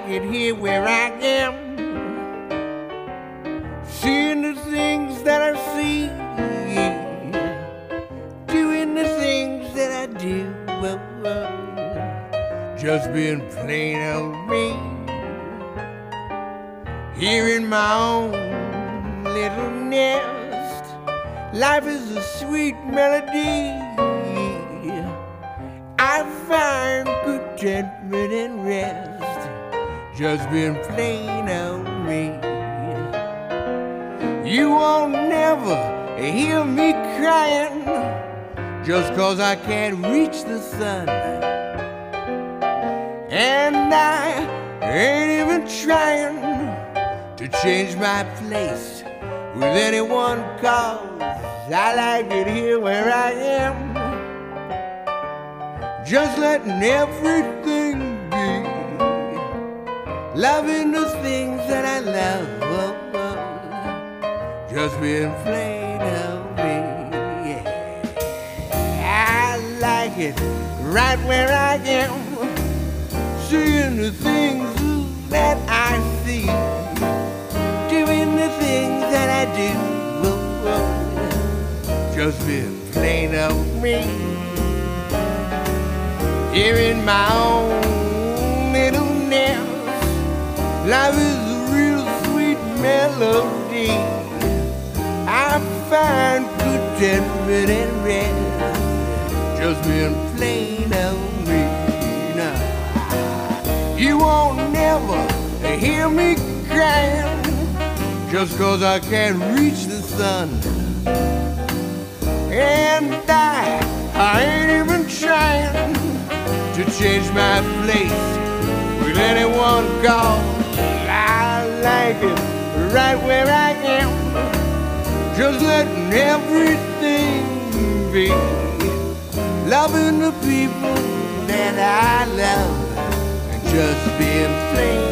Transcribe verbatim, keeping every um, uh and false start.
like it here where I am. Seeing the things that I see, doing the things that I do. Oh, oh. Just being plain old me, here in my own little nest. Life is a sweet melody. I find contentment and rest, just being plain old me. You won't never hear me crying just 'cause I can't reach the sun. And I ain't even trying to change my place with anyone, 'cause I like it here where I am. Just letting everything be, loving the things that I love. Oh, oh. Just being plain old me, yeah. I like it right where I am, seeing the things that I see, doing the things that I do. Oh, oh. Just being plain old me, here in my own little nest. Life is a real sweet melody. I find contentment and rest, just being plain old me. Now, you won't never hear me crying just 'cause I can't reach the sun. And I, I ain't even trying to change my place with anyone, 'cause I like it right where I am. Just letting everything be, loving the people that I love, and just being plain